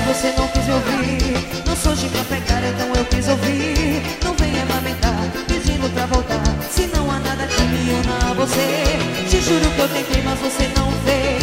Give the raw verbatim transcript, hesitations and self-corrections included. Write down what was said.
você não quis me ouvir. Não sou de pra pegar, então eu quis ouvir. Não venha lamentar, pedindo pra voltar, se não há nada que me una a você. Te juro que eu tentei, mas você não fez.